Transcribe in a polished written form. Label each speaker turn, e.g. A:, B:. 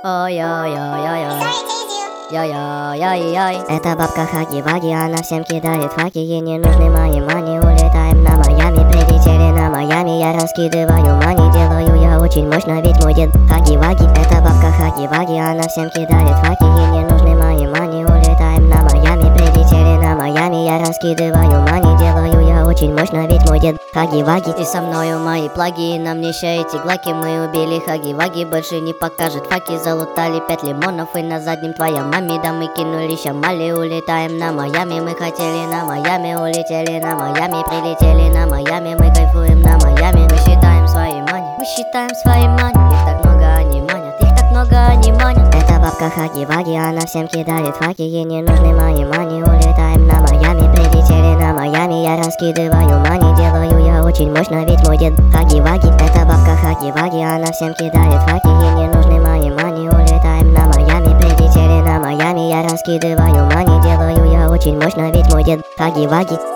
A: Ой-ой-ой-ой-ой. Йой-йой-йой-йой. Это бабка Хаги-Ваги, она всем кидает факи. Ей не нужны мои мани, улетаем на Майами. Прилетели на Майами, я раскидываю мани. Делаю я очень мощно, ведь мой дед Хаги-Ваги. Это бабка Хаги-Ваги, она всем кидает факи. Ей не нужны мои мани, улетаем на Майами. Прилетели на Майами, я раскидываю мани. Делаю я очень мощно, ведь мой дед Хаги-Ваги. И со мною мои плаги, на мне ща эти глаки. Мы убили Хаги-Ваги, больше не покажет факи. Залутали 5 лимонов и на заднем твоя маме. Да мы кинули щамали, улетаем на Майами. Мы хотели на Майами, улетели на Майами. Прилетели на Майами, мы кайфуем на Майами. Мы считаем свои мани, мы считаем свои мани. Их так много, они манят, их так много, они манят. Это бабка Хаги-Ваги, она всем кидает факи. Ей не нужны мои мани, улетаем на Майами. Прилетели на Майами, я раскидываю мани. Делаю я очень мощно, ведь мой дед Хаги-Ваги. Это бабка Хаги-Ваги, она всем кидает факи. Ей не нужны мои мани, улетаем на Майами. Прилетели на Майами, я раскидываю мани. Делаю я очень мощно, ведь мой дед Хаги-Ваги.